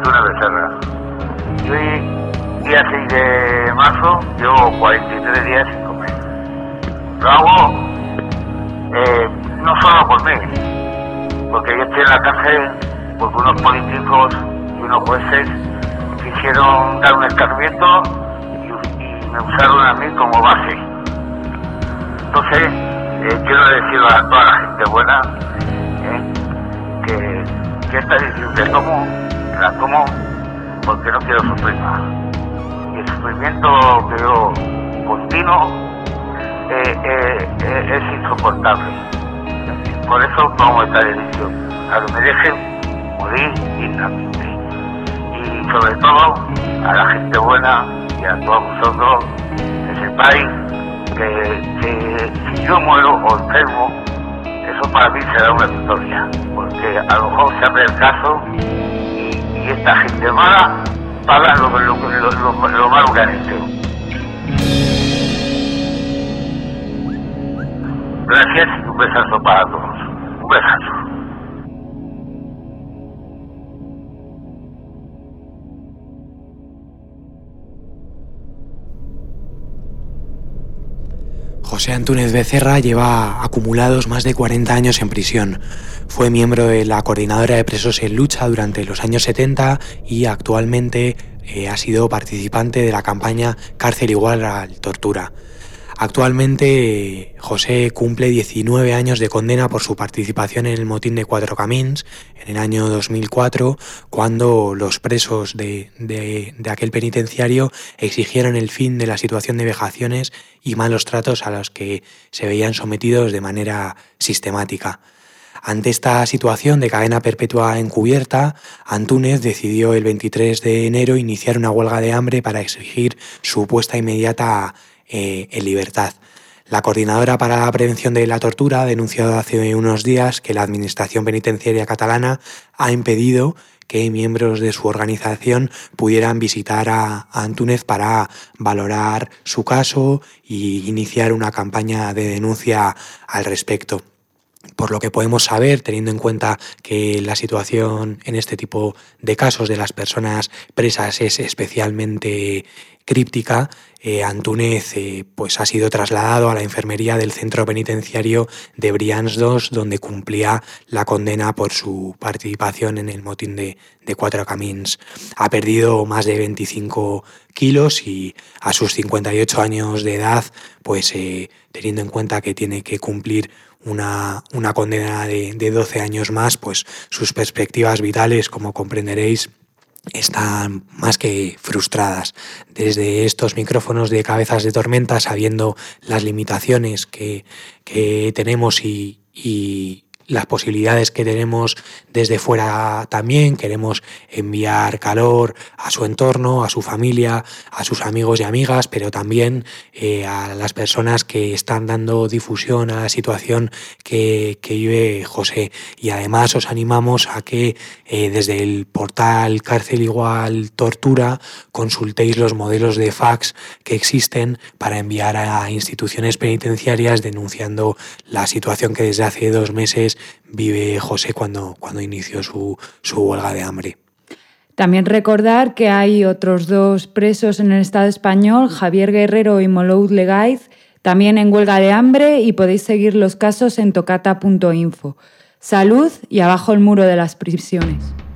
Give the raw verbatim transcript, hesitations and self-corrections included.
Antúnez Becerra. Y hoy, día seis de marzo, llevo cuarenta y tres días sin comer. Lo hago eh, no solo por mí, porque yo estoy en la cárcel porque unos políticos y unos jueces quisieron dar un escarmiento y, y me usaron a mí como base. Entonces, eh, quiero decirle a toda la gente buena eh, que, que esta decisión que tomo, la tomo porque no quiero sufrir más. Y el sufrimiento que yo continuo eh, eh, eh, es insoportable. Por eso tomo esta decisión, a que me dejen morir dignamente. Y sobre todo a la gente buena y a todos vosotros que sepáis que, que si yo muero o enfermo, eso para mí será una victoria, porque a lo mejor se abre el caso y, y esta gente mala paga lo, lo, lo, lo, lo malo que han hecho. Gracias y un besazo para todos. Un besazo. José Antúnez Becerra lleva acumulados más de cuarenta años en prisión. Fue miembro de la Coordinadora de Presos en Lucha durante los años setenta y actualmente eh, ha sido participante de la campaña Cárcel Igual a la Tortura. Actualmente José cumple diecinueve años de condena por su participación en el motín de Cuatro Camins en el año dos mil cuatro, cuando los presos de, de, de aquel penitenciario exigieron el fin de la situación de vejaciones y malos tratos a los que se veían sometidos de manera sistemática. Ante esta situación de cadena perpetua encubierta, Antúnez decidió el veintitrés de enero iniciar una huelga de hambre para exigir su puesta inmediata Eh, en libertad. La Coordinadora para la Prevención de la Tortura ha denunciado hace unos días que la Administración Penitenciaria catalana ha impedido que miembros de su organización pudieran visitar a, a Antúnez para valorar su caso y iniciar una campaña de denuncia al respecto. Por lo que podemos saber, teniendo en cuenta que la situación en este tipo de casos de las personas presas es especialmente críptica, eh, Antúnez eh, pues ha sido trasladado a la enfermería del centro penitenciario de Brians dos, donde cumplía la condena por su participación en el motín de, de Cuatro Camins. Ha perdido más de veinticinco kilos y a sus cincuenta y ocho años de edad, pues eh, teniendo en cuenta que tiene que cumplir Una, una condena de, de doce años más, pues sus perspectivas vitales, como comprenderéis, están más que frustradas. Desde estos micrófonos de Cabezas de Tormenta, sabiendo las limitaciones que, que tenemos y, y las posibilidades que tenemos desde fuera también, queremos enviar calor a su entorno, a su familia, a sus amigos y amigas, pero también eh, a las personas que están dando difusión a la situación que, que vive José. Y además os animamos a que eh, desde el portal Cárcel Igual Tortura consultéis los modelos de fax que existen para enviar a instituciones penitenciarias denunciando la situación que desde hace dos meses vive José cuando, cuando inició su, su huelga de hambre. También recordar que hay otros dos presos en el Estado español, Javier Guerrero y Moloud Legaiz, también en huelga de hambre, y podéis seguir los casos en tocata punto info. Salud y abajo el muro de las prisiones.